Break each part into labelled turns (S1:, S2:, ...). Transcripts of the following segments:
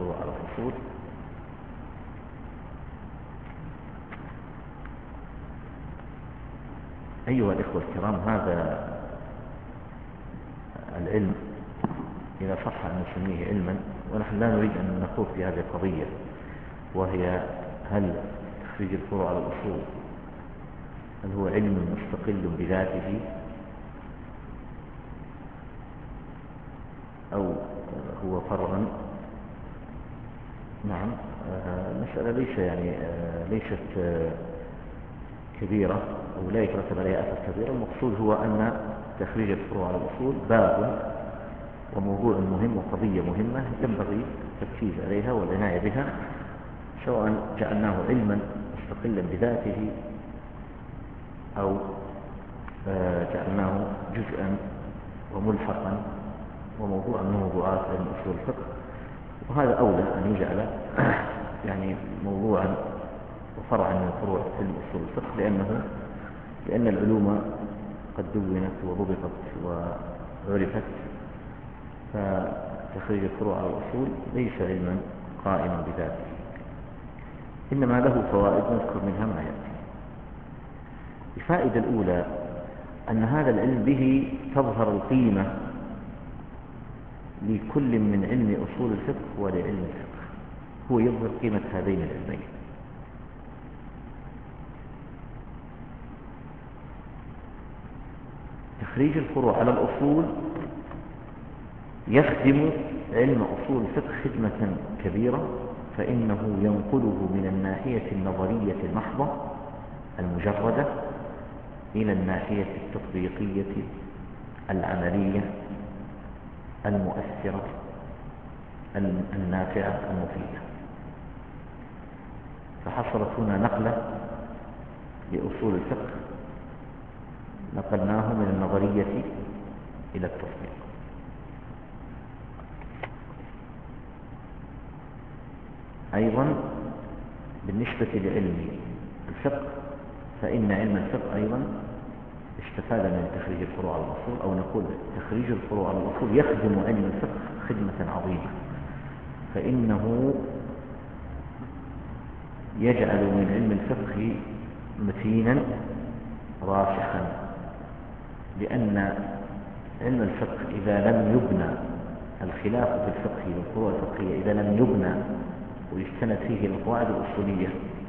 S1: الفروع على الأصول. أيها الإخوة الكرام، هذا العلم إذا صح أن نسميه علما، ونحن لا نريد أن نخوض في هذه القضية، وهي هل تخريج الفروع على الأصول هل هو علم مستقل بذاته أو هو فرع. نعم، المسألة ليست كبيرة أو لا يترتب عليها أثر كبير. المقصود هو أن تخريج الفروع على الأصول باب وموضوع مهم وقضية مهمة ينبغي التركيز عليها والعناية بها، سواء جعلناه علما مستقلا بذاته أو جعلناه جزءا وملحقا وموضوعا من موضوعات علم أصول الفقه. وهذا أولى أن يجعل موضوعا وفرعا من فروع علم أصول الفقه، لأن العلوم قد دونت وضبطت وعرفت، فتخريج الفروع على الأصول ليس علما قائما بذاته، إنما له فوائد نذكر منها ما يأتي. الفائدة الأولى أن هذا العلم به تظهر القيمة لكل من علم أصول الفقه ولعلم الفقه، هو يظهر قيمة هذين العلمين. تخريج الفروع على الأصول يخدم علم أصول الفقه خدمة كبيرة، فإنه ينقله من الناحية النظرية المحضة المجردة إلى الناحية التطبيقية العملية المؤثرة النافعة المفيدة. فحصلت هنا نقلة لأصول الفقه، نقلناه من النظرية إلى التطبيق. أيضا بالنسبة لعلم الفقه، فإن علم الفقه أيضا استفاد من تخريج الفروع على الأصول، أو نقول تخريج الفروع على الأصول يخدم علم الفقه خدمة عظيمة، فإنه يجعل من علم الفقه متينا راسخا، لأن علم الفقه إذا لم يبنى الخلاف في الفقه والفروع الفقهية إذا لم يبنى ويستند فيه القواعد الأصولية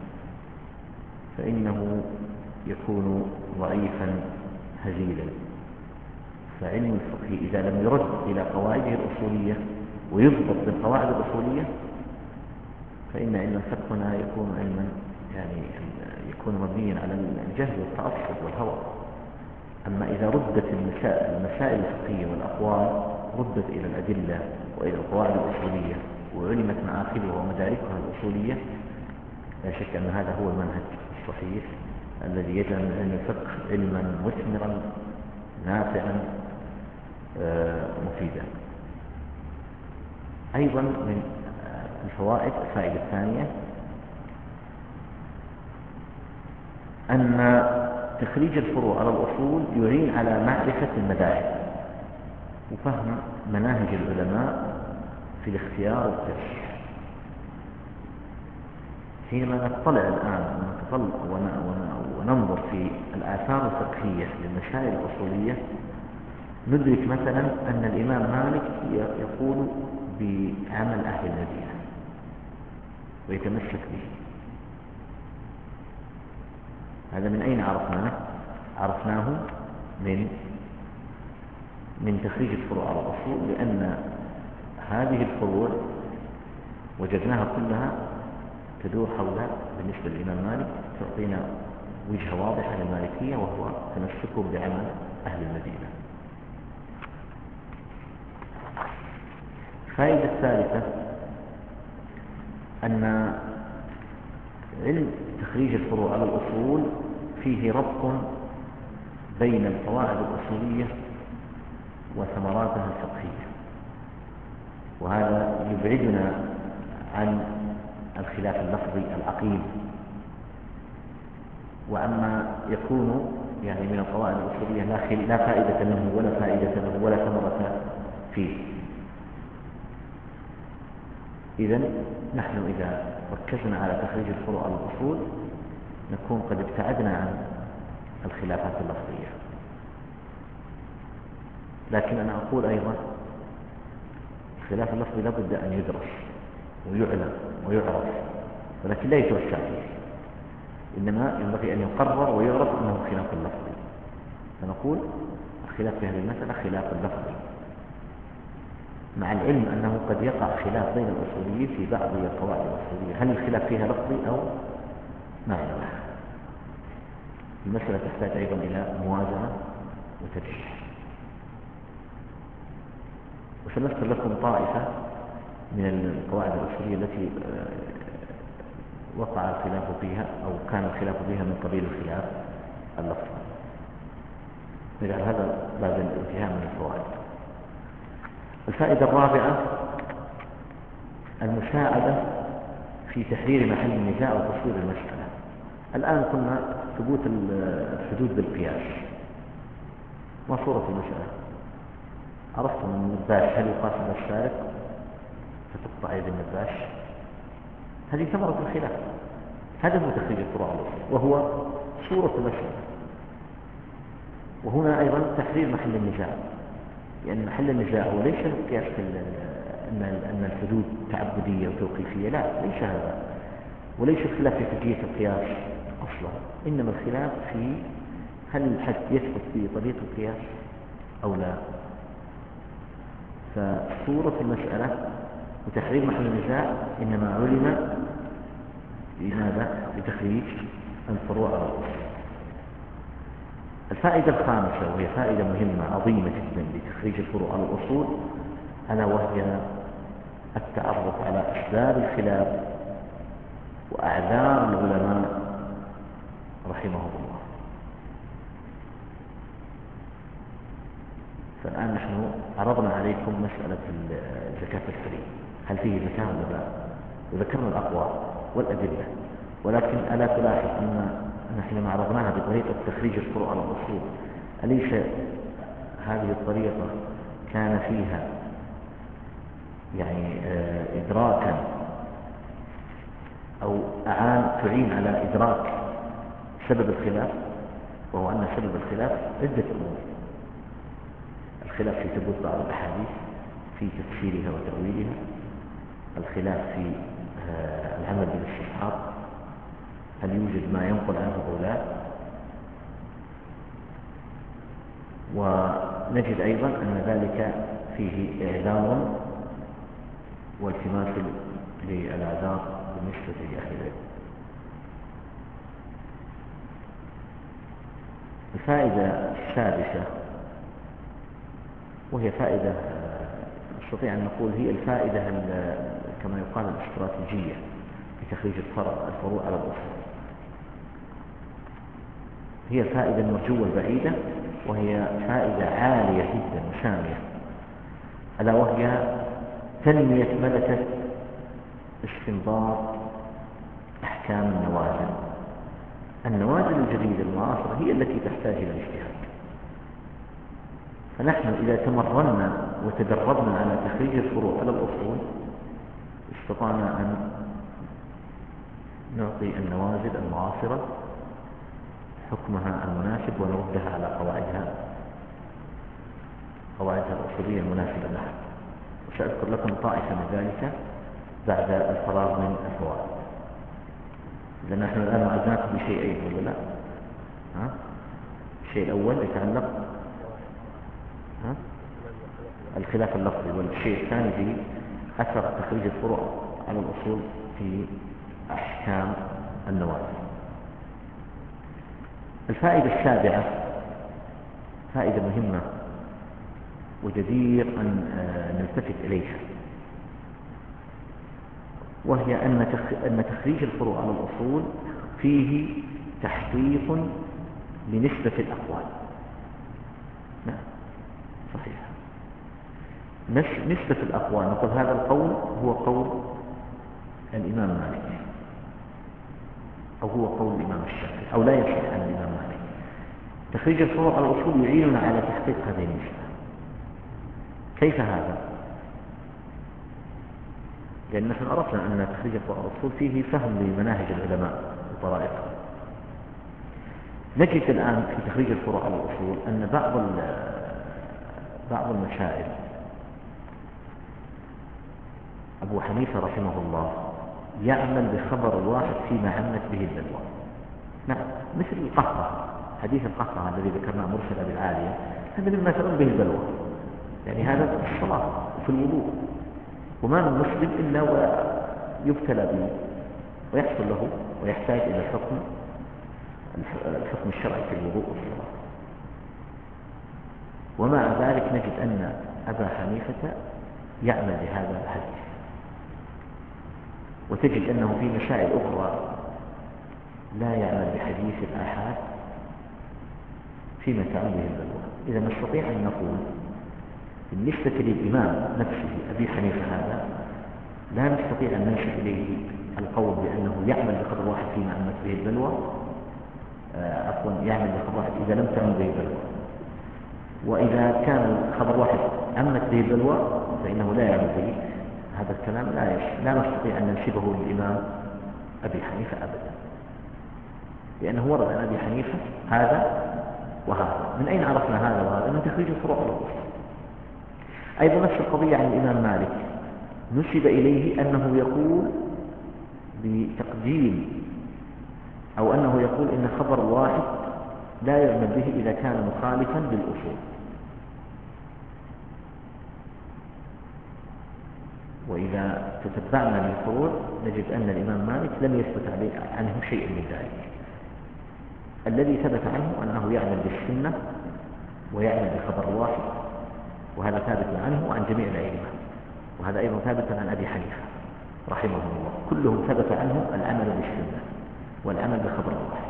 S1: فإنه يكون ضعيفا هزيلا. فعلم الفقه إذا لم يرد إلى قواعده الأصولية ويضبط بالقواعد الأصولية فإن علم الفقه هنا يكون علما يكون مبنيا على الجهل والتعصب والهوى. أما إذا ردت المسائل الفقهية والأقوال ردت إلى الأدلة وإلى القواعد الأصولية وعلمت مآخذها ومداركها الأصولية، لا شك أن هذا هو المنهج الصحيح الذي يجعل من علم الفقه علما مثمرا نافعا مفيدا. أيضا من الفوائد الفائدة الثانية أن تخريج الفروع على الأصول يعين على معرفة المذاهب وفهم مناهج العلماء في الاختيار والترجيح. حينما نطلع الآن وننظر في الآثار الفقهية للمسائل الأصولية ندرك مثلا أن الإمام مالك يقول بعمل أهل المدينة ويتمسك به. هذا من أين عرفناه؟ عرفناه من تخريج الفروع على الأصول، لأن هذه الفروع وجدناها كلها تدور حول بالنسبة للإمام مالك تعطينا وجهة واضحة للمالكية، وهو تمسكهم بعمل أهل المدينة. الفائدة الثالثة أن علم تخريج الفروع على الأصول فيه ربط بين القواعد الأصولية وثمراتها الفقهية، وهذا يبعدنا عن الخلاف اللفظي العقيم، وعما يكون من القواعد الأصولية لا فائدة منه ولا فائدة له ولا ثمرة فيه. إذن نحن إذا ركزنا على تخريج الفروع على الأصول نكون قد ابتعدنا عن الخلافات اللفظية. لكن أنا أقول أيضا الخلاف اللفظي لابد أن يدرس ويعلم ويعرف، ولكن لا يتوسع فيه، إنما ينبغي أن يقرر ويعرف أنه خلاف لفظي، فنقول الخلاف في هذه المسألة خلاف لفظي، مع العلم أنه قد يقع خلاف بين الأصوليين في بعض القواعد الأصولية، هل الخلاف فيها لفظي أو معنوي؟ المسألة تحتاج أيضا إلى موازنة وترجيح. وسنذكر لكم طائفة من القواعد الأصولية التي وقع الخلاف فيها أو كان الخلاف فيها من قبيل الخلاف اللفظي. نجعل هذا بعد الانتهاء من الفوائد. الفائدة الرابعة المساعدة في تحرير محل النزاع وتصوير المسألة. الآن قلنا ثبوت الحدود بالقياس. ما صورة المسألة؟ عرفتم من النباش هل يقاس على السارق فتقطع يد النباش؟ هذه ثمرة الخلاف، هذا هو تخريج الفروع وهو صورة المسألة. وهنا أيضا تحرير محل النزاع، لأن محل النزاع هو ليس القياس أن الحدود تعبدية وتوقيفية، لا، ليس هذا، وليس الخلاف في حجية القياس أصلا، إنما الخلاف في هل الحد يثبت بطريق القياس أو لا. فصورة المسألة وتحرير محل النزاع إنما علم لماذا؟ لتخريج الفروع على الأصول. الفائدة الخامسة وهي فائدة مهمة عظيمة جدا لتخريج الفروع على الأصول، ألا وهي التعرف على أسباب الخلاف وأعذار العلماء رحمهم الله. فالآن نحن عرضنا عليكم مسألة زكاة الحلي، هل فيه زكاة ولا لا؟ وذكرنا الأقوال والأدلة، ولكن ألا تلاحظ أن حينما عرضناها بطريقة تخريج الفروع على الأصول أليس هذه الطريقة كان فيها يعني إدراكا أو تعين على إدراك سبب الخلاف، وهو أن سبب الخلاف عدة أمور: الخلاف في ثبوت بعض الأحاديث، في تفسيرها وتأويلها، الخلاف في العمل بالاستصحاب، هل يوجد ما ينقل عنه أو لا. ونجد أيضا أن ذلك فيه إعذار والتماس للأعذار بالنسبة لأهل العلم. الفائدة السادسة وهي فائدة نستطيع أن نقول هي الفائدة كما يقال الاستراتيجية في تخريج الفروع على الأصول، هي الفائدة المرجوة البعيدة، وهي فائدة عالية جدا وسامية، ألا وهي تنمية ملكة استنباط أحكام النوازل. النوازل الجديدة المعاصرة هي التي تحتاج إلى الاجتهاد، فنحن إذا تمرنا وتدربنا على تخريج الفروع على الأصول استطعنا أن نعطي النوازل المعاصرة حكمها المناسب ونردها على قواعدها الأصولية المناسبة لها. وسأذكر لكم طائفة من ذلك بعد الفراغ من الفوائد، لأن نحن الآن وعدناكم بشيئين ولا لا؟ الشيء الأول يتعلق الخلاف اللفظي، والشيء الثاني في أثر تخريج الفروع على الأصول في أحكام النوازل. الفائدة السابعة فائدة مهمة وجدير أن نلتفت إليها، وهي أن تخريج الفروع على الأصول فيه تحقيق لنسبة الأقوال. نعم صحيح، نسبة الأقوال، نقول هذا القول هو قول الإمام مالك أو هو قول الإمام الشافعي أو لا يصح عن الإمام مالك. تخريج الفروع على الأصول يعيننا على تحقيق هذه النسبة. كيف هذا؟ لأن نحن عرفنا أن تخريج الفروع على الأصول فيه فهم لمناهج العلماء وطرائقهم. نجد الآن في تخريج الفروع على الأصول أن بعض المسائل أبو حنيفة رحمه الله يعمل بخبر الواحد فيما عمت به البلوى. نعم، مثل القهقه، حديث القهقه الذي ذكرناه مرسل أبي العالية، هذا مما تعم به البلوى، يعني هذا في الصلاة وفي الوضوء، وما من مسلم إلا ويبتلى به ويحصل له ويحتاج إلى الحكم الشرعي في الوضوء والصلاة. ومع ذلك نجد أن أبا حنيفة يعمل بهذا الحديث، وتجد أنه في مسائل أخرى لا يعمل بحديث الآحاد فيما تعم به البلوى. إذا نستطيع أن نقول بالنسبة للإمام نفسه أبي حنيفة هذا لا نستطيع أن ننسب إليه القول بأنه يعمل بخبر واحد فيما عمت به البلوى، يعمل بخبر واحد إذا لم تعم به البلوى، وإذا كان خبر واحد عمت به البلوى فإنه لا يعمل به. هذا الكلام لا نستطيع أن ننسبه للإمام أبي حنيفة أبدا، لأنه ورد عن أبي حنيفة هذا وهذا. من أين عرفنا هذا وهذا؟ من تخريج الفروع على الأصول. أيضا نفس القضية عن الإمام مالك، نسب إليه أنه يقول بتقديم، أو أنه يقول إن خبر واحد لا يعمل به إذا كان مخالفا للأصول. وإذا تتبعنا للفروع نجد أن الإمام مالك لم يثبت عنه شيء من ذلك. الذي ثبت عنه أنه يعمل بالسنة ويعمل بخبر واحد، وهذا ثابت عنه وعن جميع الأئمة، وهذا أيضا ثابت عن أبي حنيفة رحمه الله، كلهم ثبت عنهم العمل بالسنة والعمل بخبر واحد.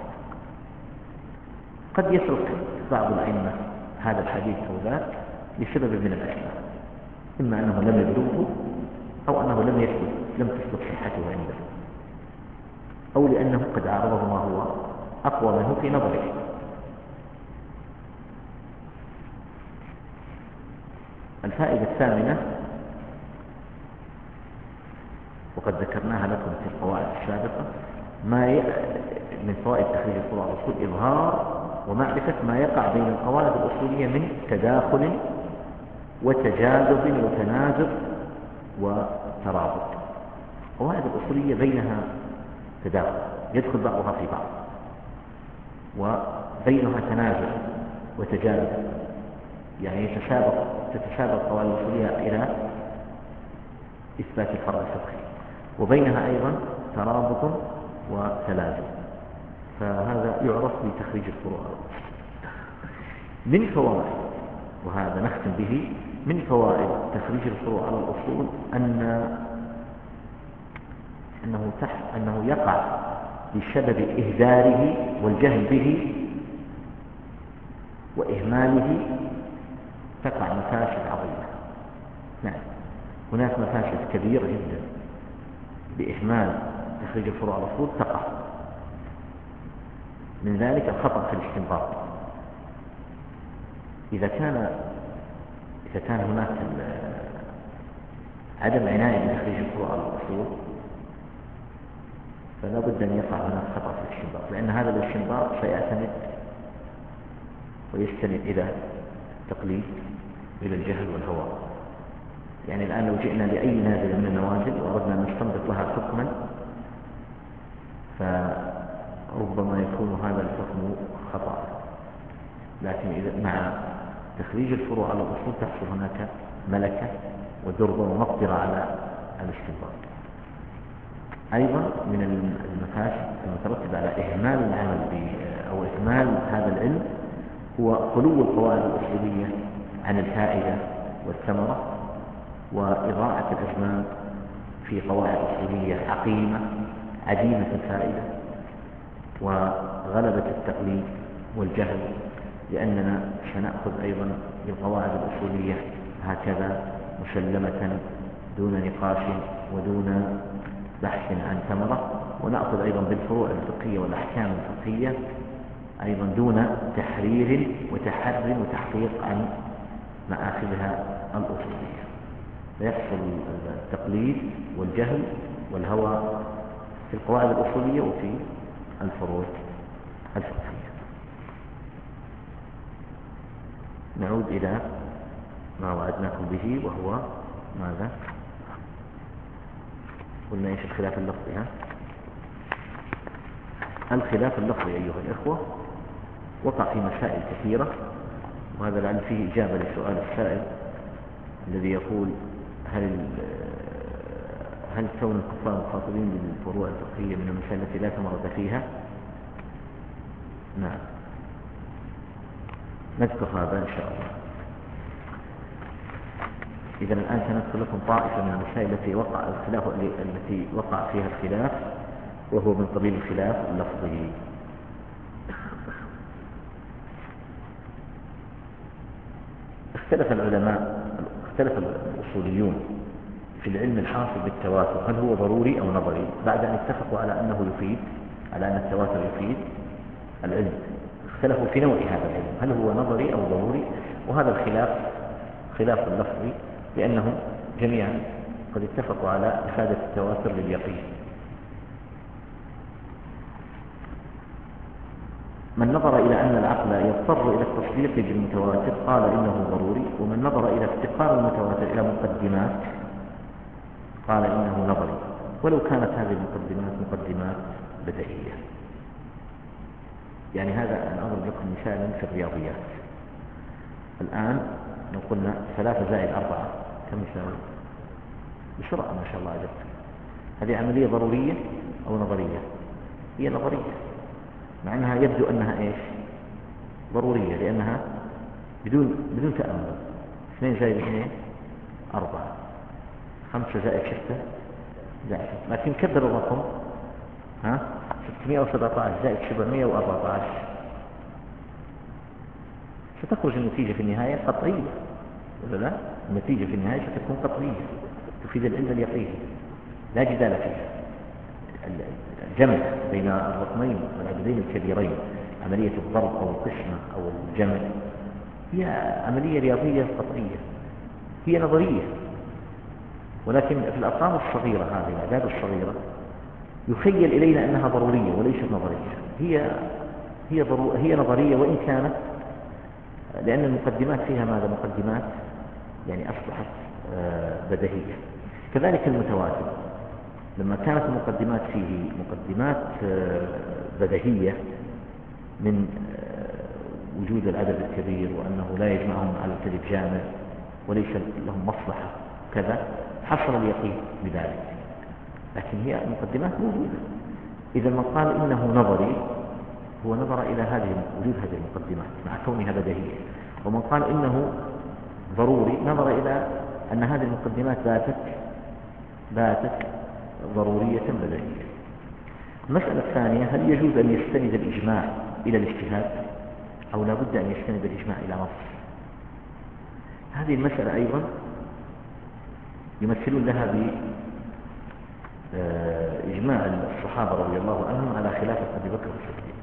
S1: قد يترك بعض الأئمة هذا الحديث أو ذاك لسبب من الأسباب، إما أنه لم يبلغه، أو أنه لم تثبت صحته عنده، أو لأنه قد عارضه ما هو أقوى منه في نظره. الفائدة الثامنة، وقد ذكرناها لكم في القواعد السابقة، من فوائد تخريج الفروع على الأصول إظهار ومعرفة ما يقع بين القواعد الأصولية من تداخل وتجاذب وتنازع وترابط. القواعد الأصولية بينها تداخل يدخل بعضها في بعض، وبينها تنازع وتجاذب، يعني تتسابق القواعد الأصولية إلى إثبات الفرع الفقهي، وبينها أيضا ترابط وتلازم. فهذا يعرف بتخريج الفروع. من فوائد، وهذا نختم به، من فوائد تخريج الفروع على الأصول أنه يقع بسبب إهداره والجهل به وإهماله تقع مفاسد عظيمة. نعم، هناك مفاسد كبيرة جدا بإهمال تخريج الفروع على الأصول تقع. من ذلك الخطأ في الاستنباط. إذا كان هناك عدم عناية بتخريج الفروع على الأصول فلا بد أن يقع هناك خطأ في الاستنباط، لأن هذا الاستنباط سيعتمد ويستند إلى تقليد، إلى الجهل والهوى. يعني الآن لو جئنا لأي نازلة من النوازل وأردنا أن نستنبط لها حكما، فربما يكون هذا الحكم خطأ. لكن إذا مع تخريج الفروع على الأصول تحصل هناك ملكة ودربة ومقدرة على الاستنباط. أيضا من المفاسد المترتبة على إهمال العمل أو إهمال هذا العلم هو خلو القواعد الأصولية عن الفائدة والثمرة، وإضاعة الأزمان في قواعد أصولية عقيمة عديمة الفائدة، وغلبة التقليد والجهل، لأننا سنأخذ أيضا بالقواعد الأصولية هكذا مسلمة دون نقاش ودون بحث عن ثمرة، ونأخذ أيضا بالفروع الفقهية والأحكام الفقهية أيضا دون تحرير وتحري وتحقيق عن مآخذها الأصولية. فيحصل التقليد والجهل والهوى في القواعد الأصولية وفي الفروع الفقهية. نعود إلى ما وعدناكم به، وهو ماذا؟ قلنا إيش الخلاف اللفظي؟ الخلاف اللفظي أيها الإخوة وقع في مسائل كثيرة، وهذا لعل فيه إجابة لسؤال السائل الذي يقول هل كون الكفار مخاطبين بالفروع الفقهية من المسائل التي لا ثمرة فيها؟ نعم، نذكر هذا إن شاء الله. إذا الآن سنذكر لكم طائفة من المسائل التي وقع فيها الخلاف، وهو من قبيل الخلاف اللفظي. اختلف الأصوليون في العلم الحاصل بالتواتر، هل هو ضروري أو نظري، بعد أن اتفقوا على أنه يفيد، على أن التواتر يفيد العلم. اختلفوا في نوع هذا العلم، هل هو نظري أو ضروري، وهذا الخلاف خلاف لفظي، لأنهم جميعا قد اتفقوا على إفادة التواتر لليقين. من نظر إلى أن العقل يضطر إلى التصديق بالمتواتر قال إنه ضروري، ومن نظر إلى افتقار المتواتر إلى مقدمات قال إنه نظري، ولو كانت هذه المقدمات مقدمات بديهية. يعني هذا أنا أضرب لكم مثالا في الرياضيات. الآن لو قلنا 3 زائد 4 كم يساوي؟ بسرعة ما شاء الله أجبت. هذه عملية ضرورية أو نظرية؟ هي نظرية، مع أنها يبدو أنها إيش؟ ضرورية، لأنها بدون تأمل. 2 زائد 2 4، 5 زائد 6 زائد 6، لكن كبر الرقم 617 زائد 714 ستخرج النتيجة في النهاية قطعية، ولا لا؟ النتيجة في النهاية ستكون قطعية تفيد العلم اليقين لا جدال فيها. الجمع بين الرقمين والعددين الكبيرين، عملية الضرب أو القسمة أو الجمع، هي عملية رياضية قطعية، هي نظرية، ولكن في الأرقام الصغيرة هذه الأعداد الصغيرة يخيل إلينا أنها ضرورية وليست نظرية. هي نظرية وإن كانت، لأن المقدمات فيها ماذا؟ مقدمات يعني أصبحت بديهية. كذلك المتواتر لما كانت المقدمات فيه مقدمات بديهية من وجود العدد الكبير وأنه لا يجمعهم على الكذب جامع وليس لهم مصلحة كذا، حصل اليقين بذلك، لكن هي المقدمات موجودة. إذا من قال إنه نظري هو نظر إلى وجود هذه المقدمات مع كونها بديهية، ومن قال إنه ضروري نظر إلى أن هذه المقدمات باتت ضرورية بديهية. المسألة الثانية، هل يجوز أن يستند الإجماع إلى الاجتهاد أو لا بد أن يستند الإجماع إلى نص؟ هذه المسألة أيضا يمثلون لها بإجماع الصحابة رضي الله عنهم على خلافة أبي بكر الصديق.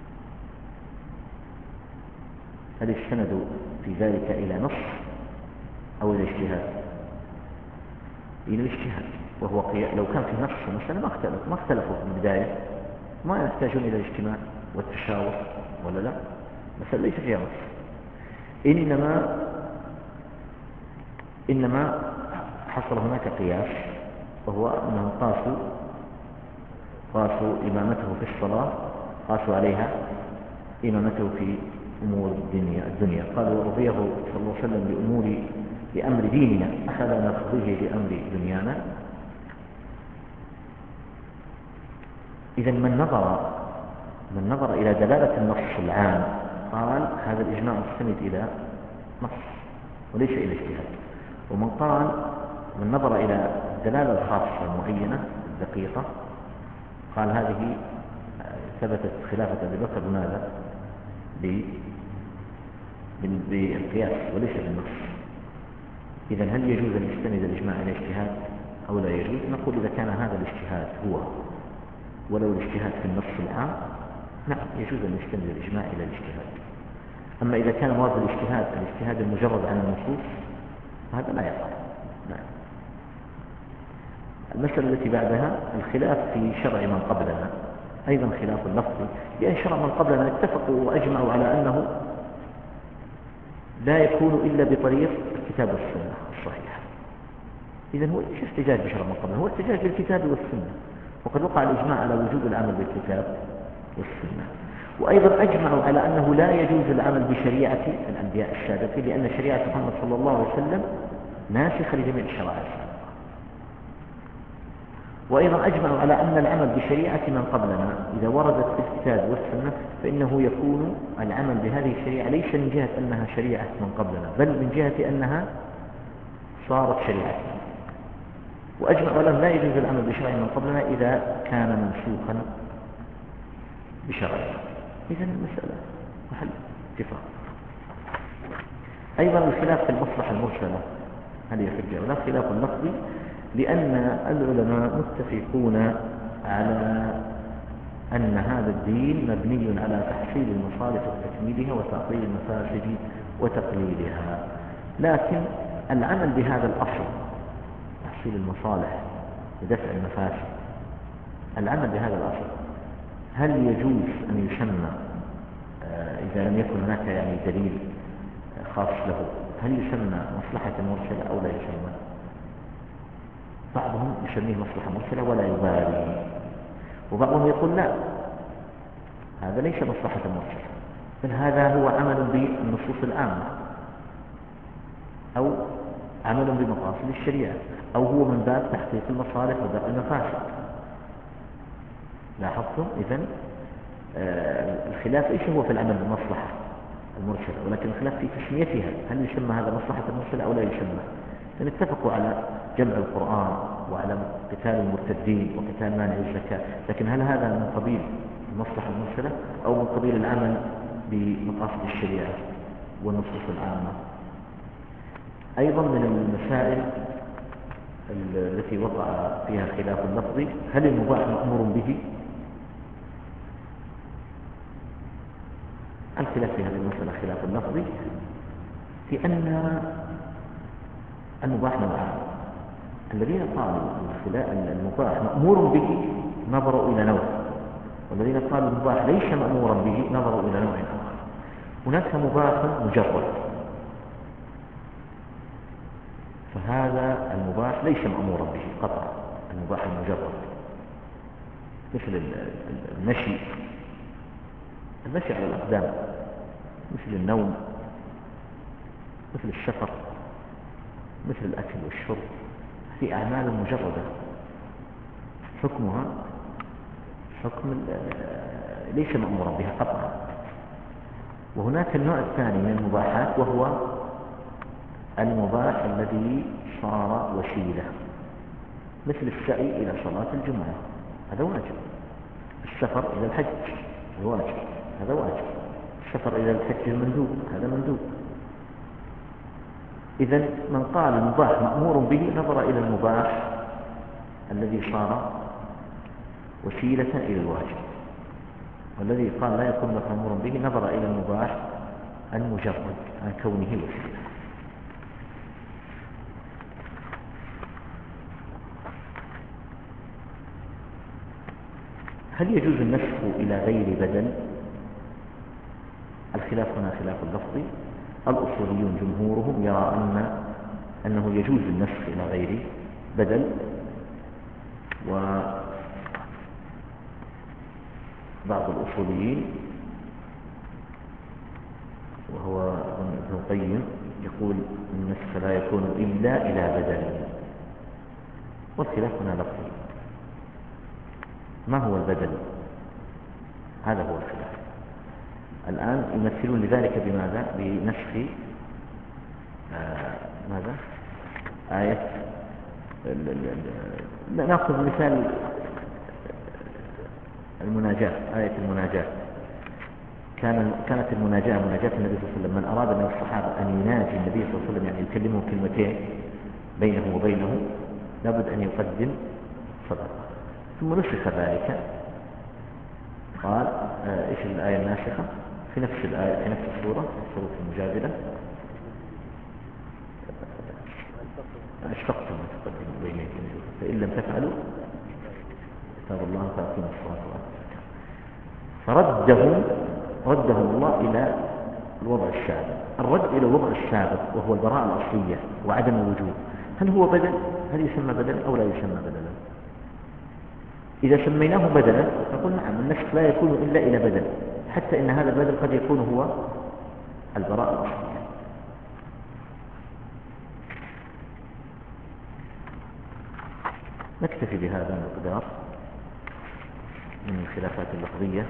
S1: هل استندوا في ذلك إلى نص أو إلى اجتهاد؟ إلى الاجتهاد، وهو لو كان في نص المسألة ما اختلفوا في البداية، ما يحتاجون إلى الاجتماع والتشاور، ولا لا؟ مسألة ليس فيها نص، إنما حصل هناك قياس، وهو أنهم قاسوا إمامته في الصلاة، قاسوا عليها إمامته في أمور الدنيا. قالوا رضيه صلى الله عليه وسلم بأمر ديننا، أخذ نرضيه بأمر دنيانا. إذا من نظر إلى دلالة النص العام قال هذا الإجماع مستند إلى نص وليس إلى اجتهاد، ومن نظر إلى الدلالة الخاصة المعينة الدقيقة قال هذه ثبتت خلافة أبي بكر بماذا؟ بالقياس وليس بالنص. إذن هل يجوز أن يستند الإجماع إلى اجتهاد أو لا يجوز؟ نقول إذا كان هذا الاجتهاد هو ولو الاجتهاد في النص العام نعم يجوز أن يستند الإجماع إلى الاجتهاد. أما إذا كان مراد الاجتهاد المجرد عن النصوص هذا لا يقع. نعم. المسألة التي بعدها الخلاف في شرع من قبلنا، أيضا خلاف لفظي، لأن شرع من قبلنا اتفقوا وأجمعوا على أنه لا يكون إلا بطريق الكتاب والسنة الصحيحة. إذن هو إيش احتجاج بشرع من قبلنا؟ هو احتجاج بالكتاب والسنة، وقد وقع الإجماع على وجوب العمل بالكتاب والسنة. وأيضا أجمعوا على أنه لا يجوز العمل بشريعة الأنبياء السابقين، لأن شريعة محمد صلى الله عليه وسلم ناسخة لجميع الشرائع السابقة. وأيضا أجمعوا على أن العمل بشريعة من قبلنا إذا وردت في الكتاب والسنة فإنه يكون العمل بهذه الشريعة ليس من جهة أنها شريعة من قبلنا، بل من جهة أنها صارت شريعتنا. وأجمعوا على أن لا يجوز العمل بشرع من قبلنا إذا كان منسوخا بشرعنا. إذن المسألة محل اتفاق. أيضا الخلاف في المصلحة المرسلة هل يحج أو لا خلاف لفظي، لأن العلماء متفقون على أن هذا الدين مبني على تحصيل المصالح وتكميلها وتعطيل المفاسد وتقليلها، لكن العمل بهذا الأصل تحصيل المصالح ودفع المفاسد، العمل بهذا الأصل هل يجوز أن يسمى إذا لم يكن هناك يعني دليل خاص له، هل يسمى مصلحة مرسلة أو لا يسمى؟ بعضهم يسميه مصلحة مرسلة ولا يبالي، وبعضهم يقول لا، هذا ليس مصلحة مرسلة، بل هذا هو عمل بالنصوص العامة أو عمل بمقاصد الشريعة، أو هو من باب تحقيق المصالح ودفع المفاسد. لاحظتم؟ إذن الخلاف ليس هو في العمل بالمصلحة المرسلة، ولكن الخلاف في تسميتها، هل يسمى هذا مصلحة مرسلة أو لا يسمى؟ اتفقوا على جمع القرآن وعلى قتال المرتدين وقتال مانع الزكاة، لكن هل هذا من قبيل المصلحة المرسلة أو من قبيل العمل بمقاصد الشريعة والنصوص العامة؟ أيضا من المسائل التي وقع فيها خلاف لفظي، هل المباح مأمور به؟ الخلاف في هذه المسألة خلاف لفظي، في أن المباح نوعان. الذين قالوا المباح مأمور به نظروا إلى نوع، والذين قالوا المباح ليس مأمورا به نظروا إلى نوع آخر. هناك مباح مجرد، فهذا المباح ليس مأمورا به قطعا، المباح المجرد مثل المشي على الأقدام، مثل النوم، مثل السفر، مثل الأكل والشرب، في أعمال مجردة حكمها حكم ليس مأمورا بها قطعا. وهناك النوع الثاني من المباحات، وهو المباح الذي صار وسيلة، مثل السعي إلى صلاة الجمعة، هذا واجب. السفر إلى الحج الواجب، هذا واجب. السفر إلى الحج المندوب، هذا مندوب. إذن من قال المباح مأمور به نظر إلى المباح الذي صار وسيلة إلى الواجب، والذي قال لا يكون مأمورا به نظر إلى المباح المجرد عن كونه وسيلة. هل يجوز النسخ إلى غير بدل؟ الخلاف هنا خلاف لفظي. الأصوليون جمهورهم يرى أنه يجوز النسخ إلى غير بدل، وبعض الأصوليين وهو ابن القيم يقول النسخ لا يكون إلا إلى بدل. والخلاف هنا لفظي، ما هو البدل؟ هذا هو الخلاف. الآن يمثلون لذلك بماذا؟ بنسخ ماذا؟ آية نأخذ مثال المناجاة، آية المناجاة. كانت المناجاة مناجاة النبي صلى الله عليه وسلم، من أراد من الصحابة أن يناجي النبي صلى الله عليه وسلم يعني يكلمه كلمتين بينه وبينه لابد أن يقدم صدقة، ثم نسخ ذلك. قال إيش الآية الناسخة في نفس الآية في نفس السورة، سورة المجادلة، أشفقتم أن تقدموا بين يدي فإن لم تفعلوا كتاب الله فأقيموا الصلاة وآتوا الزكاة. ردهم الله إلى الوضع السابق. الرد إلى الوضع السابق وهو البراءة الأصلية وعدم الوجوب، هل هو بدل؟ هل يسمى بدلا أو لا يسمى بدلا؟ إذا سميناه بدلا نقول نعم، النسخ لا يكون إلا إلى بدل، حتى إن هذا البدل قد يكون هو البراءة الأصلية. نكتفي بهذا المقدار من الخلافات اللفظية،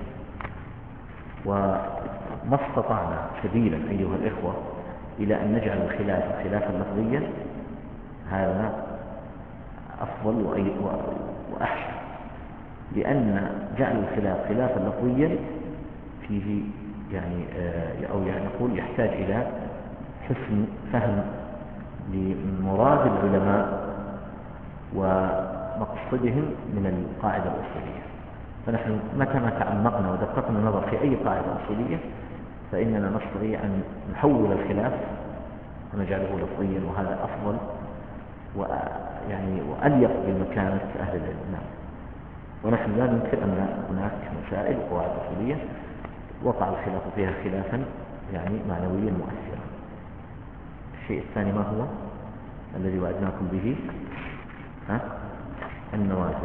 S1: وما استطعنا سبيلا أيها الإخوة إلى أن نجعل الخلاف خلافا لفظيا، هذا أفضل وأحسن، لأن جعل الخلاف خلافا لفظيا فيه يعني أو يعني نقول يحتاج إلى حسن فهم لمراد العلماء ومقصدهم من القاعدة الأصولية. فنحن متى ما تعمقنا ودققنا النظر في أي قاعدة أصولية فإننا نستطيع أن نحول الخلاف ونجعله لفظيا، وهذا أفضل ويعني وأليق بمكانة أهل العلم. نعم. ونحن لا ننكر أن هناك مسائل وقواعد أصولية وقع الخلاف فيها خلافا يعني معنويا مؤثرا. الشيء الثاني ما هو الذي وعدناكم به؟ النوازل.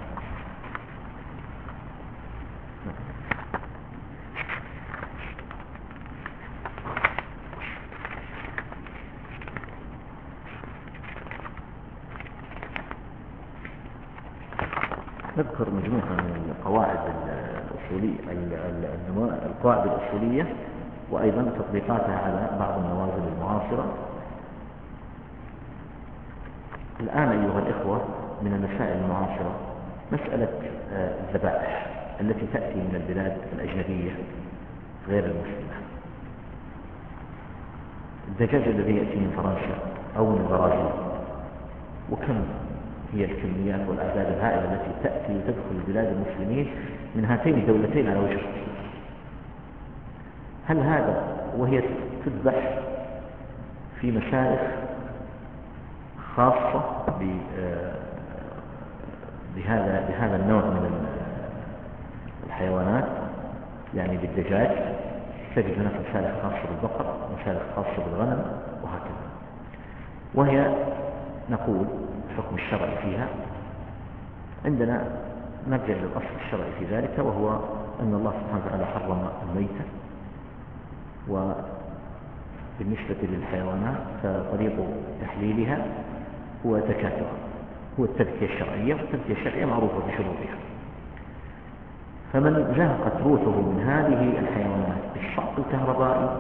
S1: نذكر مجموعة من القواعد الأصولية، القواعد الأصولية، وأيضا تطبيقاتها على بعض النوازل المعاصرة. الآن أيها الإخوة من المسائل المعاصرة مسألة الذبائح التي تأتي من البلاد الأجنبية غير المسلمة. الدجاج الذي يأتي من فرنسا أو من البرازيل، وكم هي الكميات والأعداد الهائلة التي تأتي وتدخل بلاد المسلمين من هاتين الدولتين على وجه الخصوص. هل هذا وهي تذبح في مسائح خاصة بهذا النوع من الحيوانات، يعني بالدجاج تجد هناك مسائح خاصة بالبقر، مسائح خاصة بالغنم، وهكذا. وهي نقول الحكم الشرعي فيها عندنا نرجع للأصل الشرعي في ذلك، وهو أن الله سبحانه وتعالى حرم الميتة، وبالنسبة للحيوانات فطريق تحليلها هو زكاتها، هو التذكية الشرعية، والتذكية الشرعية معروفة بشروطها. فمن زهقت روحه من هذه الحيوانات بالشق الكهربائي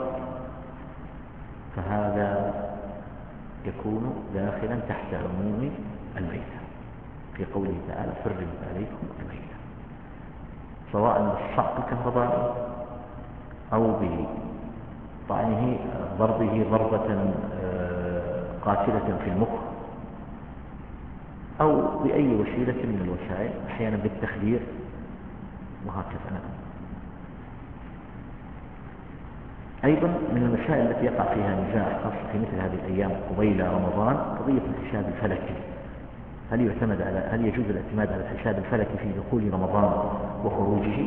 S1: فهذا يكون داخلا تحت عموم الميتة في قوله تعالى حرمت عليكم الميتة، سواء بالصعق الكهربائي أو بطعنه ضربه ضربة قاتلة في المخ، أو بأي وسيلة من الوسائل، أحيانا بالتخدير وهكذا. أيضا من المسائل التي يقع فيها نزاع خاصة في مثل هذه الأيام قبيل رمضان قضية الحساب الفلكي. هل يجوز الاعتماد على الحساب الفلكي في دخول رمضان وخروجه؟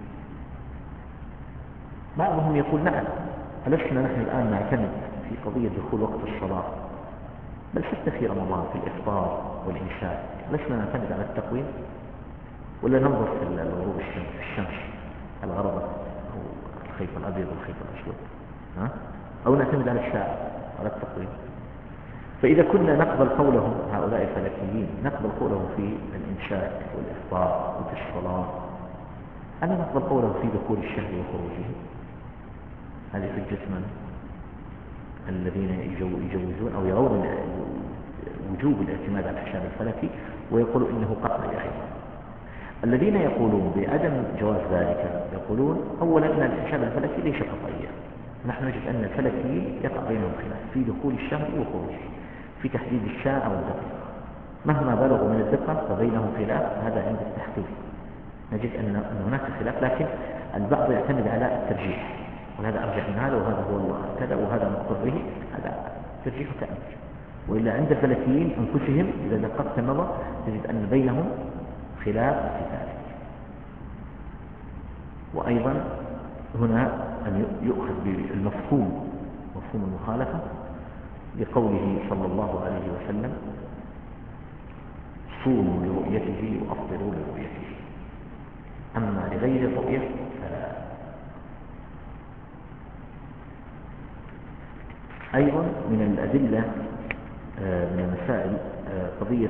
S1: بعضهم يقول نعم، ألسنا نحن الآن نعتمد في قضية دخول وقت الصلاة، بل حتى في رمضان في الإفطار والإمساك لسنا نعتمد على التقويم، ولا ننظر في الغروب الشمس هل غربت أو الخيط الأبيض والخيط الأسود، أو نعتمد على الساعة على التقويم؟ فإذا كنا نقبل قولهم هؤلاء الفلكيين، نقبل قولهم في الإمساك والإفطار وفي الصلاة، ألا نقبل قولهم في دخول الشهر وخروجه؟ هذه حجة من؟ الذين يجوزون أو يرون وجوب الاعتماد على الحساب الفلكي ويقولوا إنه قطعي أيضا. الذين يقولون بعدم جواز ذلك يقولون أولا أن الحساب الفلكي ليس قطعيا، نحن نجد أن الفلكيين يقع بينهم خلاف في دخول الشهر وخروجه، في تحديد الساعة والدقيقة، مهما بلغوا من الدقة فبينهم خلاف. هذا عند التحقيق نجد أن هناك خلاف، لكن البعض يعتمد على الترجيح، وهذا أرجح من هذا، وهذا هو كذا، وهذا مقر به، هذا ترجيح وتأمل. وإلا عند الفلكيين أنفسهم إذا دققت النظر تجد أن بينهم خلاف في ذلك. وأيضا هنا أن يؤخذ بالمفهوم، مفهوم المخالفة لقوله صلى الله عليه وسلم: صوموا لرؤيته وأفطروا لرؤيته، أما لغير الرؤية فلا. أيضا من الأدلة من المسائل قضية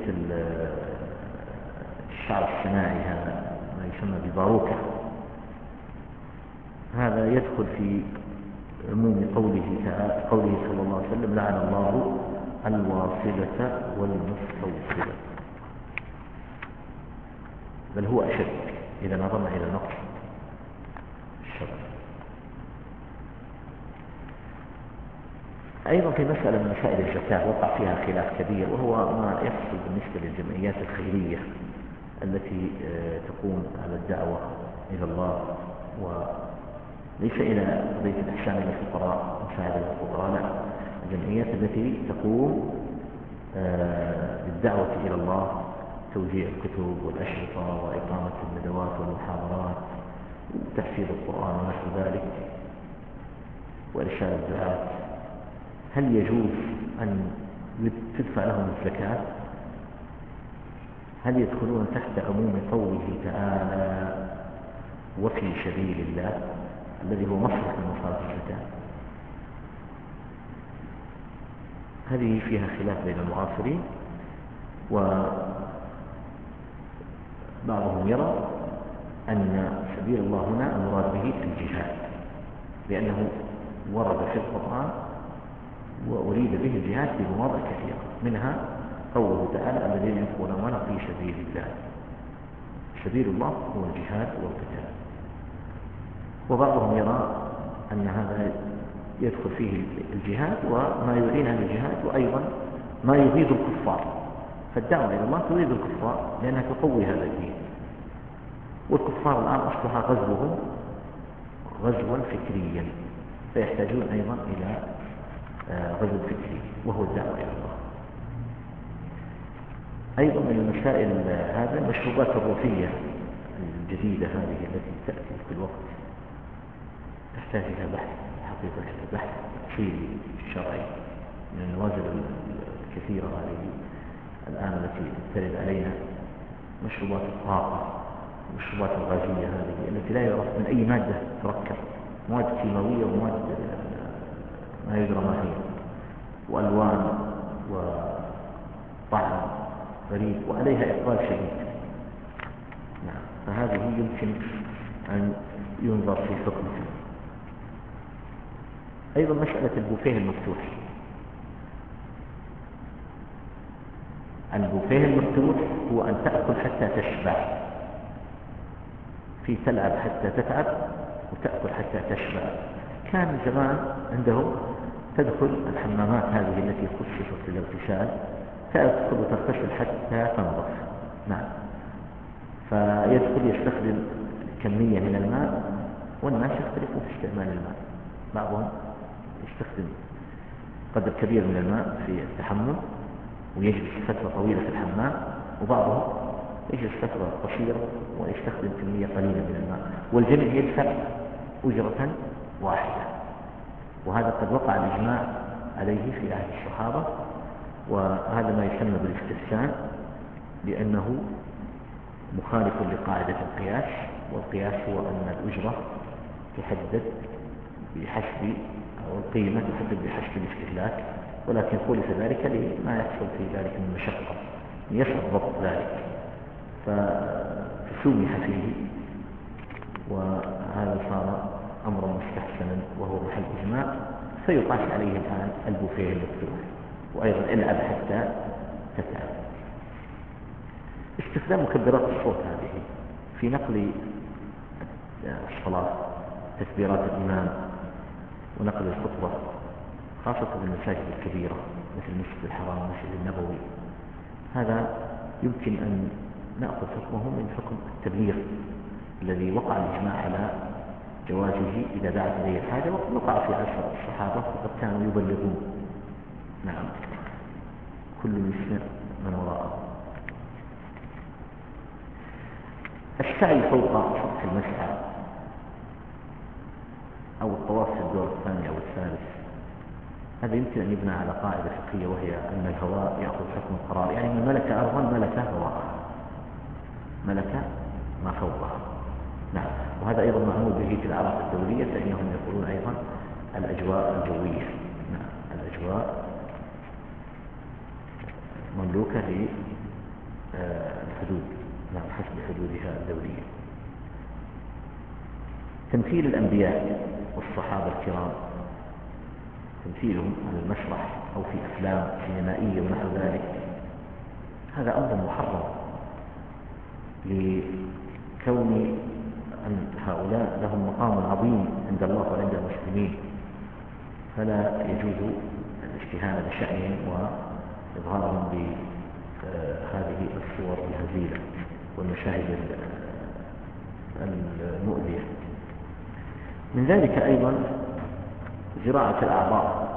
S1: الشعر الصناعي، هذا ما يسمى بالباروكة. هذا يدخل في عموم قوله صلى الله عليه وسلم: لعن الله الواصلة والمستوصلة. بل هو أشد إذا نظرنا إلى نقص الشرع. أيضا في مسألة من مسائل الزكاة وقع فيها خلاف كبير، وهو ما يحصل بالنسبة للجمعيات الخيرية التي تقوم على الدعوة إلى الله وليس إلى قضية الإحسان إلى الفقراء ومساعدة الفقراء، لا، الجمعيات التي تقوم بالدعوة إلى الله، توزيع الكتب والأشرطة وإقامة الندوات والمحاضرات وتحفيظ القرآن ونحو ذلك وإرشاد الدعاة. هل يجوز أن تدفع لهم الزكاة؟ هل يدخلون تحت عموم قوله تعالى: وفي سبيل الله، الذي هو مصرف من مصارف الزكاة؟ هذه فيها خلاف بين المعاصرين، وبعضهم يرى أن سبيل الله هنا المراد به الجهاد، لأنه ورد في القرآن وأريد به الجهاد في مواضع كثيرة، منها قوله تعالى: الذين ينفقون أموالهم في سبيل الله. سبيل الله هو الجهاد والقتال. وبعضهم يرى أن هذا يدخل فيه الجهاد وما يعين على الجهاد، وأيضا ما يغيظ الكفار، فالدعوة إلى الله تغيظ الكفار لأنها تقوي هذا الدين. والكفار الآن أصبح غزوهم غزوا فكريا، فيحتاجون أيضا إلى غزو فكري وهو الدعوة إلى الله. أيضا من المسائل هذا المشروبات الروثية الجديدة هذه التي تأتي في الوقت تحتاج إلى بحث، حقيقة بحث تفصيلي شرعي من النوازل الكثيرة هذه الآن التي ترد علينا، مشروبات الطاقة، المشروبات الغازية هذه التي لا يعرف من أي مادة تركب، مواد كيماوية ومواد ما يدرى ما هي، وألوان وطعم غريب وعليها إقبال شديد. نعم، فهذه يمكن أن ينظر في حكمها. أيضا مسألة البوفيه المفتوح. البوفيه المفتوح هو أن تأكل حتى تشبع، في تلعب حتى تتعب وتأكل حتى تشبع. كان زمان عندهم تدخل الحمامات هذه التي خصصت للاغتسال، تدخل وتغتسل حتى تنظف. نعم، فيدخل يستخدم كمية من الماء، والناس يختلفون في استعمال الماء، بعضهم يستخدم قدر كبير من الماء في التحمم ويجلس فترة طويلة في الحمام، وبعضهم يجلس فترة قصيرة ويستخدم كمية قليلة من الماء، والجميع يدفع أجرة واحدة. وهذا قد وقع الإجماع عليه في عهد الصحابة، وهذا ما يسمى بالاستحسان، لأنه مخالف لقاعدة القياس، والقياس هو أن الأجرة تحدد بحسب، أو القيمة تحدد بحسب الاستهلاك، ولكن خولف ذلك لما يحصل في ذلك من مشقة يصعب ضبط ذلك، فسمح فيه، وهذا صار أمرا مستحسنا وهو محل إجماع، فيقاس عليه الآن البوفيه المفتوح. وأيضا العب حتى تتعب. استخدام مكبرات الصوت هذه في نقل الصلاة، تكبيرات الإمام ونقل الخطبة، خاصة في المساجد الكبيرة مثل المسجد الحرام والمسجد النبوي، هذا يمكن أن نأخذ حكمه من حكم التبليغ الذي وقع الإجماع على جوازه إذا دعت إليه الحاجة، وقع في عصر الصحابة وقد كانوا يبلغون. نعم. كل يسمع من وراءه. السعي فوق سطح المسعى أو الطواف في الدور الثاني أو الثالث، هذا يمكن أن يبنى على قاعدة فقهية، وهي أن الهواء يأخذ حكم القرار، يعني من ملك أرضا ملك هواءها، ملك ما فوقها. نعم، وهذا أيضا معمول به في الأعراف الدولية، فإنهم يقولون أيضا الأجواء الجوية. نعم، الأجواء مملوكة للحدود، نعم، حسب حدودها الدولية. تمثيل الأنبياء والصحابة الكرام، تمثيلهم على المسرح أو في أفلام سينمائية ونحو ذلك، هذا أمر محرم، لكون أن هؤلاء لهم مقام عظيم عند الله وعند المسلمين، فلا يجوز الاستهانة بشأنهم وإظهارهم بهذه الصور الهزيلة والمشاهد المؤذية. من ذلك أيضا زراعة الأعضاء،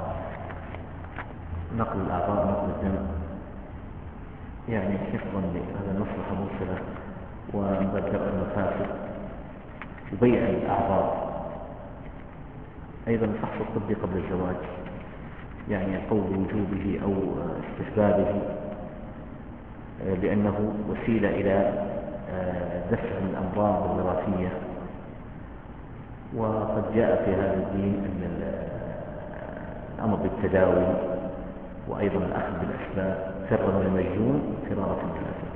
S1: نقل الأعضاء، نقل الدم، يعني حفظا لهذا المصلحة المرسلة ومبادرة المفاسد، وبيع الأعضاء. أيضا الفحص الطبي قبل الزواج، يعني قول وجوبه أو استحبابه، لأنه وسيلة إلى دفع الأمراض الوراثية. وقد جاء في هذا الدين أن الأمر بالتداوي، وأيضا الأخذ بالأسباب، فر من المجنون فرارة من الأسد.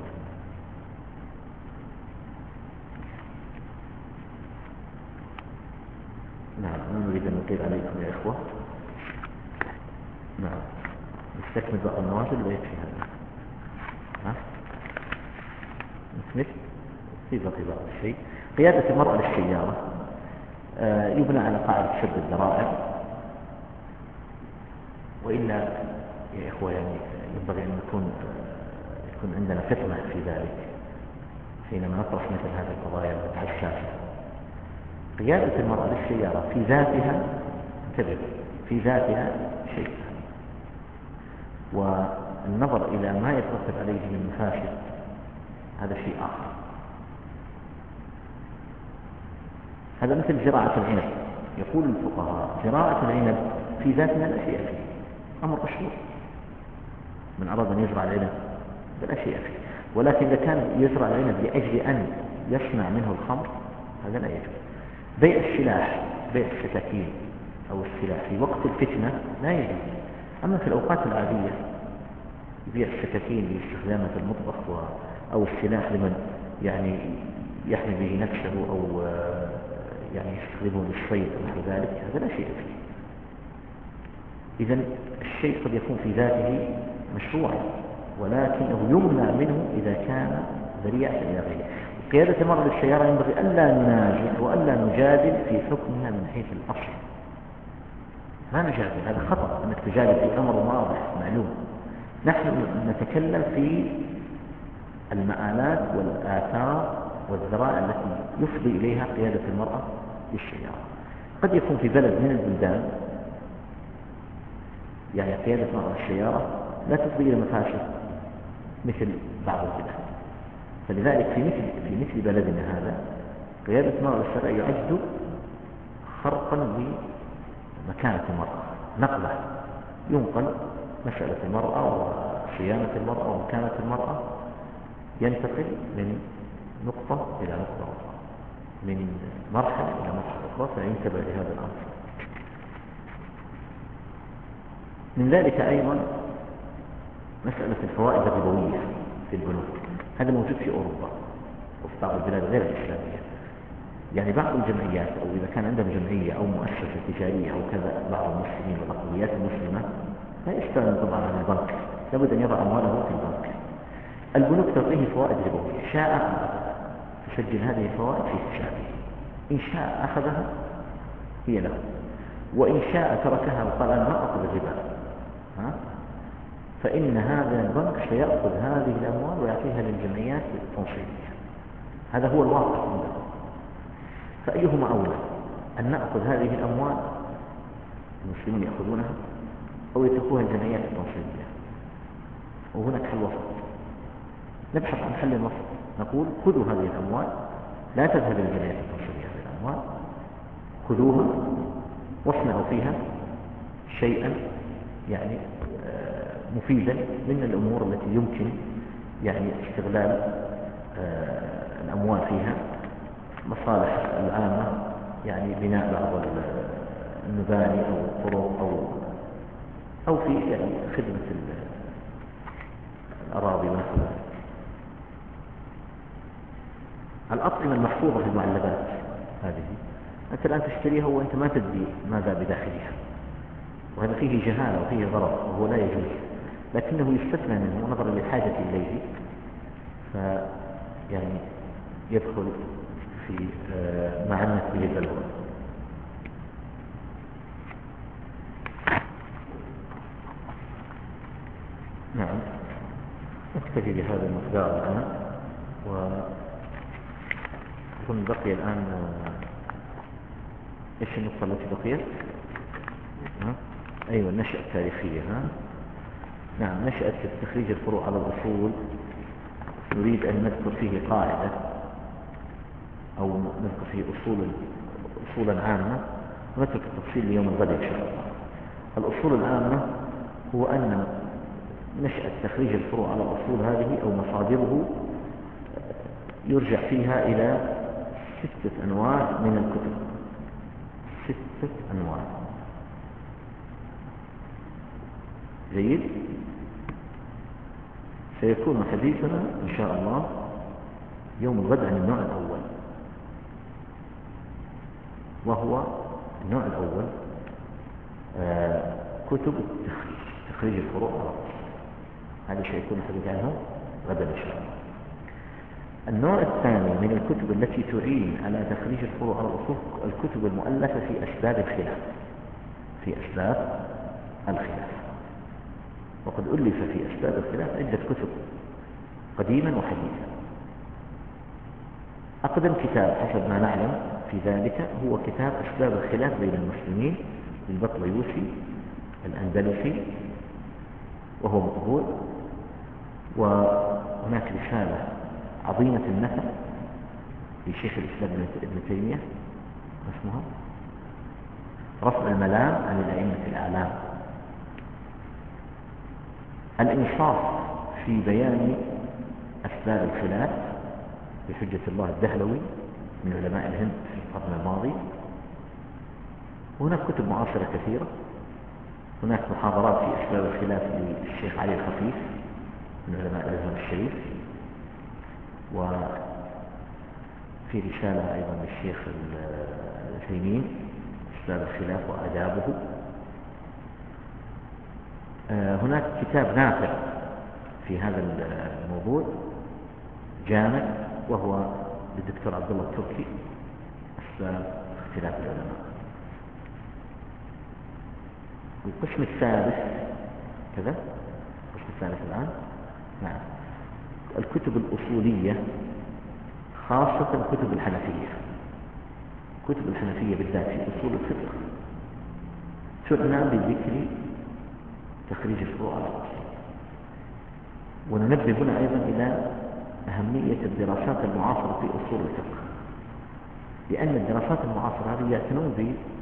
S1: نعم، ما نريد أن نطيل عليكم يا إخوة. نعم، نستكمل بقى النوافل ولا يكفي هذا؟ ها؟ نكمل؟ في بقى الشيء. قيادة المرأة للسيارة يبنى على قاعدة سد الذرائع، وإلا يا إخوة يعني ينبغي أن يكون عندنا فطنة في ذلك حينما نطرح مثل هذه القضايا الحساسة. قيادة المرأة للسيارة في ذاتها، انتبهوا، في ذاتها شيء، والنظر إلى ما يترتب عليه من مفاسد هذا شيء آخر. هذا مثل زراعة العنب. يقول الفقهاء زراعة العنب في ذاتها لا شيء فيه، أمر مشروع، من أراد أن يزرع العنب لا شيء فيه. ولكن إذا كان يزرع العنب لأجل أن يصنع منه الخمر هذا لا يجوز. بيع السلاح، بيع السكاكين أو السلاح في وقت الفتنة لا يجوز. أما في الأوقات العادية يبيع السكاكين لاستخدامها في المطبخ، أو السلاح لمن يعني يحمي به نفسه، أو يعني يستخدمه للصيد ونحو ذلك، هذا لا شيء فيه. إذن الشيء قد يكون في ذاته مشروعا، ولكنه يمنع منه إذا كان ذريعة إلى غيره. قيادة المرأة للسيارة ينبغي ألا ننازع وألا نجادل في حكمها من حيث الأصل. ما نجادل، هذا خطأ أنك تجادل في أمر واضح معلوم. نحن نتكلم في المآلات والآثار والذرائع التي يفضي إليها قيادة المرأة للسيارة. قد يكون في بلد من البلدان يعني قيادة المرأة للسيارة لا تفضي إلى مفاسد مثل بعض البلاد، فلذلك في مثل بلدنا هذا قيادة المرأة للسيارة يعد خرقا لمكانة المرأة، نقلة، ينقل مسألة المرأة وصيانة المرأة ومكانة المرأة، ينتقل من نقطة إلى نقطة أخرى، من مرحلة إلى مرحلة أخرى، فينتبه لهذا الأمر. من ذلك أيضا مسألة الفوائد الربوية في البنوك. هذا موجود في أوروبا وفي بعض البلاد غير الإسلامية. يعني بعض الجمعيات، أو إذا كان عندهم جمعية أو مؤسسة تجارية أو كذا، بعض المسلمين والأقليات المسلمة لا يستغني طبعا عن البنك، لابد أن يضع أمواله في البنك. البنوك تعطيه فوائد ربوية، شاء تسجل هذه الفوائد في حسابه، إن شاء أخذها هي له، وإن شاء تركها وقال أنا ما أخذ الربا، فإن هذا البنك سيأخذ هذه الأموال ويعطيها للجمعيات التنصيبية. هذا هو الواقع عندهم. فأيهما أولى، أن نأخذ هذه الأموال المسلمون يأخذونها، أو يتركوها الجمعيات التنصيبية؟ وهناك حل وسط. نبحث عن حل وسط، نقول خذوا هذه الأموال، لا تذهب الجمعية التنصيرية هذه الأموال، خذوها واصنعوا فيها شيئا يعني مفيدا من الأمور التي يمكن يعني استغلال الأموال فيها، مصالح العامة، يعني بناء بعض المباني أو الطرق أو في يعني خدمة الأراضي مثلا. الأطعمة المحفوظة في المعلبات هذه أنت الآن تشتريها وأنت ما تدري ماذا بداخلها، وهذا فيه جهالة وفيه غرض وهو لا يجوز، لكنه يستثنى منه نظرا للحاجة إليه، فيعني يدخل في معنى به البلوى. نعم، نكتفي بهذا المقدار الآن، وأظن بقي الآن إيش النقطة التي بقيت؟ أيوة، النشأة التاريخية. نعم، نشأة تخريج الفروع على الأصول. نريد أن نذكر فيه قاعدة أو نذكر فيه أصولا عامة، ونترك التفصيل ليوم الغد إن شاء الله. الأصول العامة هو أن نشأة تخريج الفروع على الأصول هذه أو مصادره يرجع فيها إلى 6 أنواع من الكتب. 6 أنواع. جيد. سيكون حديثنا إن شاء الله يوم الغد عن النوع الأول، وهو النوع الأول كتب تخريج الفروع على الأصول. هذا سيكون الحديث عنه غدا إن شاء الله. النوع الثاني من الكتب التي تعين على تخريج الفروع على الأصول الكتب المؤلفة في أسباب الخلاف. في أسباب الخلاف. وقد ألف في أسباب الخلاف عدة كتب قديما وحديثا. أقدم كتاب حسب ما نعلم في ذلك هو كتاب أسباب الخلاف بين المسلمين للبطليوسي الأندلسي، وهو مقبول. وهناك رسالة عظيمة النفع لشيخ الإسلام ابن تيمية اسمها رفع الملام عن الأئمة الأعلام، الإنصاف في بيان أسباب الخلاف بحجة الله الدهلوي من علماء الهند في القرن الماضي. وهناك كتب معاصرة كثيرة. هناك محاضرات في أسباب الخلاف للشيخ علي الخفيف من علماء الأزهر الشريف، وفي رسالة أيضا للشيخ العثيمين أسباب الخلاف وآدابه. هناك كتاب نافع في هذا الموضوع جامع، وهو للدكتور عبد الله التركي أسباب اختلاف العلماء. القسم الثالث كذا، القسم الثالث الآن. نعم، الكتب الأصولية خاصة الكتب الحنفية. كتب الحنفية بالذات في أصول الفقه تعنى بذكر تخريج الفروع على الأصول. وننبه هنا أيضا إلى أهمية الدراسات المعاصرة في أصول الفقه، لأن الدراسات المعاصرة هذه يعتنون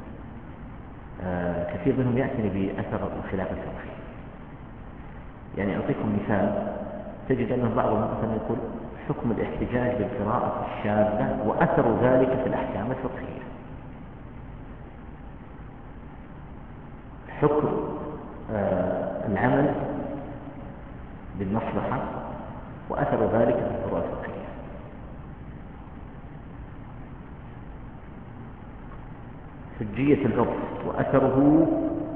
S1: كثير منهم يعتني بأثر الخلاف الفقهي. يعني أعطيكم مثال، تجد أن بعضهم مثلا يقول حكم الاحتجاج بالقراءة الشاذة وأثر ذلك في الأحكام الفقهية. حكم العمل بالمصلحة وأثر ذلك في الفروع الفقهية. حجية العرف وأثره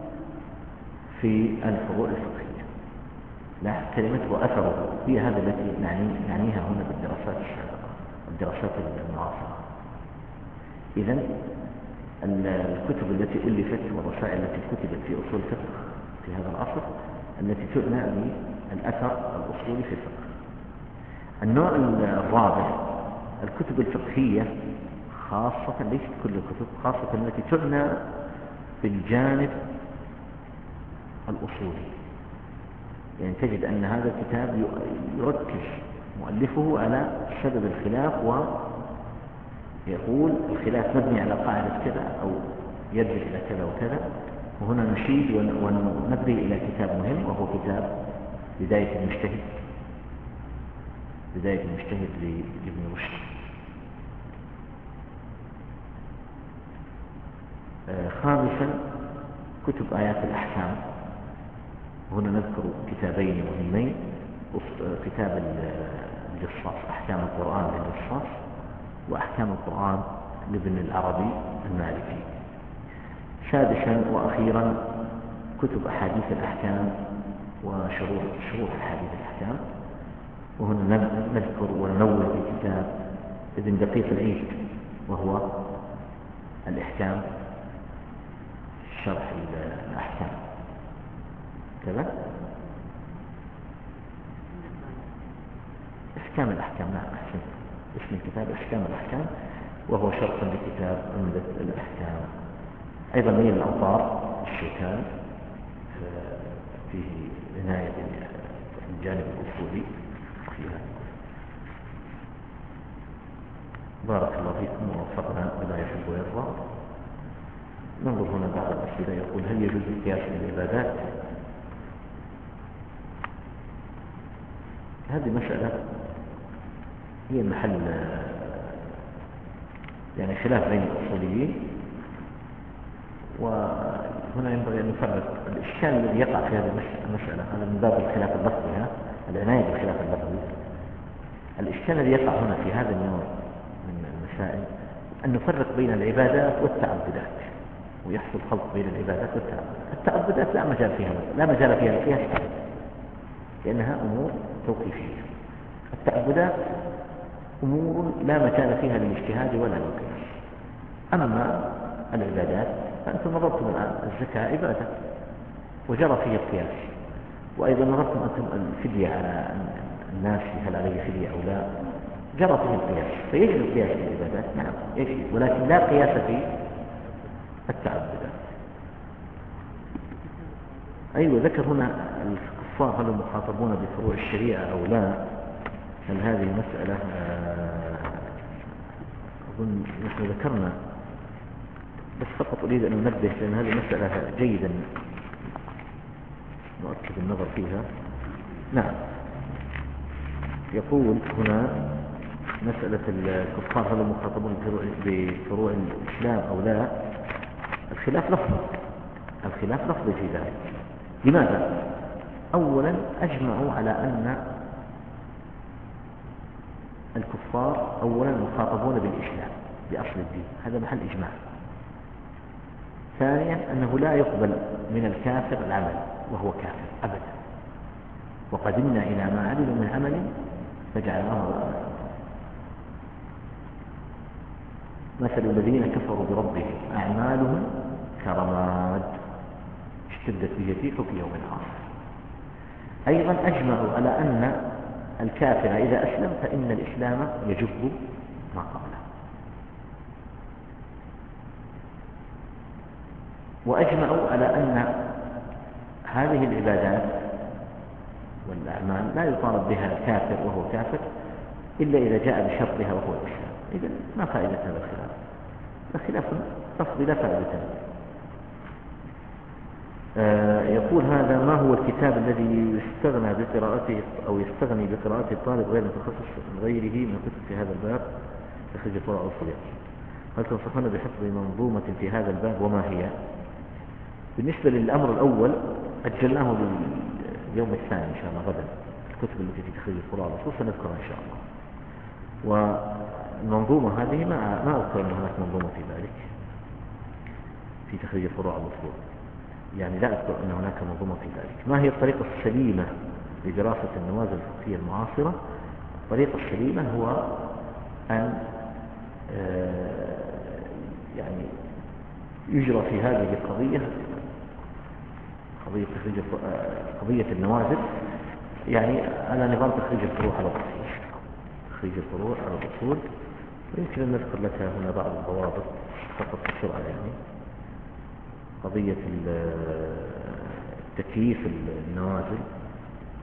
S1: في الفروع الفقهية. لا، كلمة وأثره هي هذا التي نعنيها هنا بالدراسات السابقة، الدراسات المعاصرة. إذن الكتب التي ألفت والرسائل التي كتبت في أصول الفقه في هذا العصر التي تعنى بالأثر الأصولي في الفقه. النوع الرابع الكتب الفقهية خاصة، ليست كل الكتب، خاصة التي تعنى بالجانب الأصولي. يعني تجد أن هذا الكتاب يركز مؤلفه على سبب الخلاف، ويقول الخلاف مبني على قاعدة كذا أو يرجع إلى كذا وكذا. وهنا نشيد وننبه إلى كتاب مهم، وهو كتاب بداية المجتهد لابن رشد. خامسا كتب آيات الأحكام. هنا نذكر كتابين مهمين: كتاب الجصاص، أحكام القرآن للجصاص، وأحكام القرآن لابن العربي المالكي. سادسا وأخيرا كتب أحاديث الأحكام وشروح أحاديث الأحكام. وهنا نذكر وننوه بكتاب ابن دقيق العيد، وهو الإحكام، شرح الأحكام كذا، أحكام الأحكام. نعم، أحسن، اسم الكتاب أحكام الأحكام، وهو شرح لكتاب عمدة الأحكام. أيضا نيل الأوطار الشوكاني فيه عناية بالجانب الأصولي فيها. بارك الله فيكم ووفقنا بما يحب ويرضى. ننظر هنا بعض الأسئلة. يقول: هل يجوز القياس بالعبادات؟ هذه مسألة هي محل يعني خلاف بين الأصوليين، وهنا ينبغي أن نفرق الإشكال الذي يقع في هذه المسألة. هذا من باب الخلاف اللفظي، العناية بالخلاف اللفظي. الإشكال الذي يقع هنا في هذا النوع من المسائل أن نفرق بين العبادات والتعبدات، ويحصل خلط بين العبادات والتعبدات. التعبدات لا مجال فيها القياس أبدا، لأنها أمور توقيفية. التعبدات أمور لا مجال فيها للاجتهاد ولا للقياس. أما العبادات فأنتم نظرتم الآن الزكاة عبادة وجرى فيه القياس، وأيضا نظرتم أنتم الفدية على الناس هل عليه فدية أو لا، جرى فيه القياس، فيجري القياس في العبادات. نعم يجري، ولكن لا قياس في التعبدات. أيوة، ذكر هنا الكفار هل هم مخاطبون بفروع الشريعة أو لا. هل هذه مسألة أظن نحن ذكرنا، بس فقط أريد أن ننبه لأن هذه مسألة جيدا نؤكد النظر فيها. نعم، يقول هنا مسألة الكفار هل هم مخاطبون بفروع الإسلام أو لا. الخلاف لفظي في ذلك. لماذا؟ أولا أجمعوا على أن الكفار أولا مخاطبون بالإسلام بأصل الدين، هذا محل إجماع. ثانيا أنه لا يقبل من الكافر العمل وهو كافر أبدا، وقدمنا إلى ما عملوا من عمل فجعلناه مثل الذين كفروا بربهم أعمالهم كرماد اشتدت به الريح في يوم عاصف. أيضا أجمعوا على أن الكافر إذا أسلم فإن الإسلام يجب ما قبله. وأجمعوا على أن هذه العبادات والأعمال لا يطالب بها الكافر وهو كافر إلا إذا جاء بشرطها وهو الإسلام. إذن ما فائدة هذا الخلاف؟ الخلاف لفظي لا فائدة له. يقول: هذا ما هو الكتاب الذي يستغنى بقراءته أو يستغني بقراءته الطالب غير متخصص غيره من كتب في هذا الباب تخرج الفروع الأصولية؟ هل تنصحون بحفظ منظومة في هذا الباب وما هي؟ بالنسبة للأمر الأول أجلناه لليوم الثاني إن شاء الله غدا. الكتب التي في تخريج الفروع الأصول سنذكرها إن شاء الله. والمنظومة هذه ما أذكر أن هناك منظومة في ذلك في تخريج الفروع الأصول، يعني لا أذكر أن هناك منظومة في ذلك. ما هي الطريقة السليمة لدراسة النوازل الفقهية المعاصرة؟ الطريقة السليمة هو أن يعني يجرى في هذه القضية قضية النوازل يعني على نظام تخريج الفروع على الأصول. تخريج الفروع على الأصول، ويمكن أن نذكر لك هنا بعض الضوابط فقط بسرعة. يعني قضية تكييف النوازل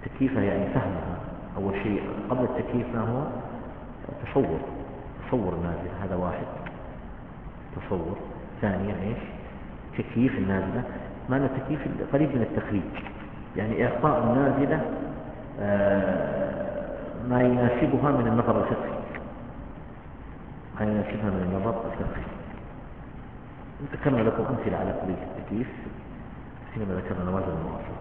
S1: تكييفها يعني فهمها. أول شيء قبل التكييف ما هو تصور النازلة، هذا واحد تصور. ثانيا إيش؟ تكييف النازلة. معنى التكييف قريب من التخريج، يعني إعطاء النازلة ما يناسبها من النظر الفقهي، ما يناسبها من النظر الفقهي. ذكرنا لكم أمثلة على قضية التكييف حينما ذكرنا نوازل المواصل.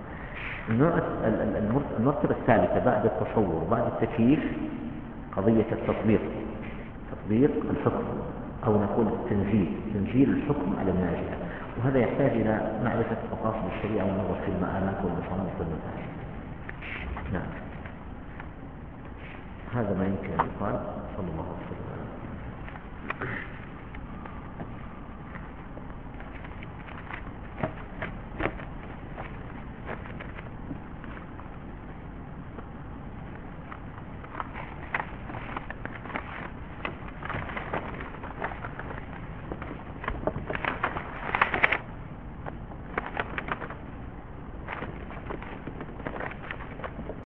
S1: المرتبة الثالثة بعد التصور وبعد التكييف قضية تطبيق الحكم، أو نقول تنزيل الحكم على النازلة. وهذا يحتاج إلى معرفة مقاصد الشريعة والنظر في المآلات والمصالح والمفاسد. نعم، هذا ما يمكن أن يقال. صلى الله عليه وسلم.